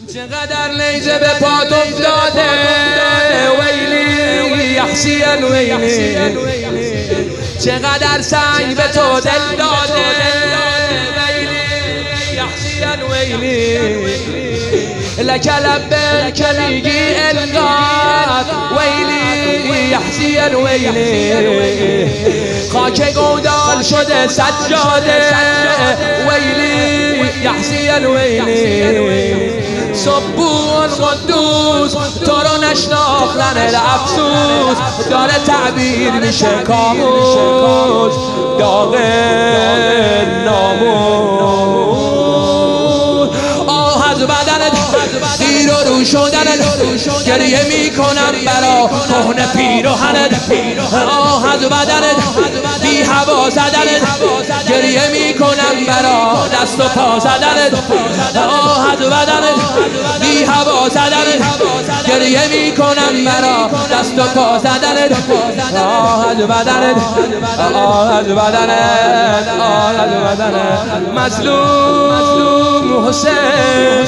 چقدر نیزه به پات افتاده ویلی یحسین ویلی، چقدر سنگ به تو دل داده ویلی یحسین ویلی، لک لبیک که میگی انگار ویلی یحسین ویلی، خاک گودال شده سجاده ویلی یحسین ویلی، سبون قدوس تو رو نشناختن الافسوس، داره تعبیر میشه کاموس داغ ناموس، آه از بدنت زیر و رو شدنت گریه میکنم برا کهنه پیراهنت، آه از بدنت بی هوا زدنت گریه میکنم برا دست و پا زدنت، آه از بدنت بی هوا زدنت گریه میکنم برا دست و پا زدنت، آه از بدنت آه از بدنت آه از بدنت، مظلوم حسین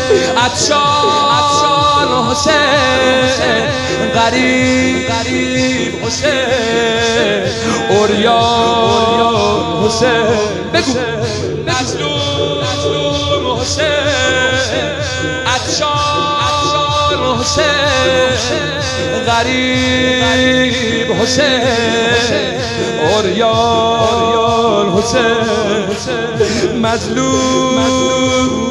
عطشان حسین، غریب حسین، عریان حسین، بگو مظلوم حسین عطشان حسین، غریب حسین، عریان حسین، مظلوم.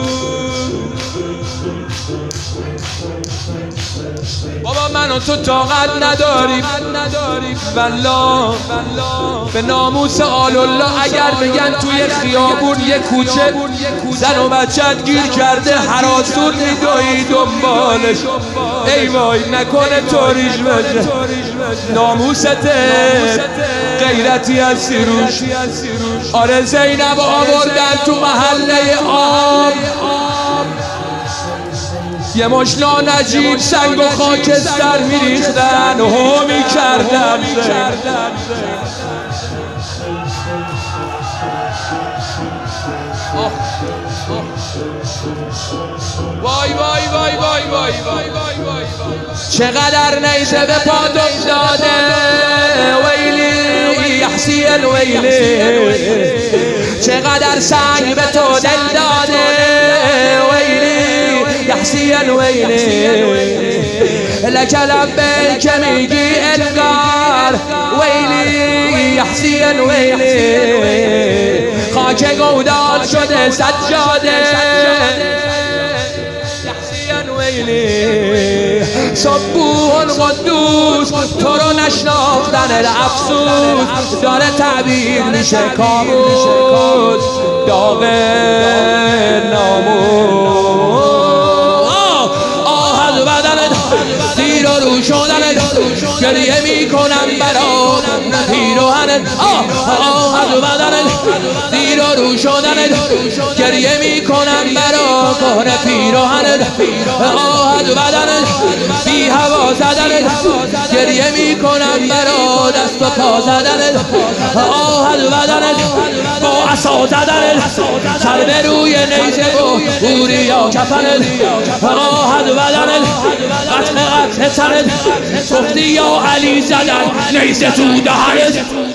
بابا من و تو طاقت نداریم والله به ناموس آل الله، اگر بگن توی خیابون یه کوچه زن و بچت گیر کرده هراسون میدوی دنبالش، ای وای نکنه طوریش بشه، ناموسته غیرتی از سیروش. آره زینب آوردن تو محله آب، یه مش نجیب سنگ و خاکستر میریختن و میکردن، وای وای وای وای وای وای، چقدر نیزه به پات افتاده ویلی یحسین ویلی، چقدر سنگ به تو دل داده ویلی یحسین ویلی، لک لبیک که میگی انگار ویلی یحسین ویلی، خاک گودال شده سجاده یحسین ویلی، سبون قدوس تو رو نشناختن الافسوس، داره تعبیر میشه کاموس داغ ناموس، زیر و رو شدنت گریه میکنم برا پیراهنت، آه از بدنت زیر و رو شدنت گریه میکنم برا کهنه پیراهنت، آه از بدنت بی هوا زدنت گریه میکنم برا دست و پا زدنت، آه از بدنت با عصا زدنت سر به روی نیزه و بوریا کفنت، آه از بدنت قتل سرت گفتی یا علی زدن نیزه تو دهنت.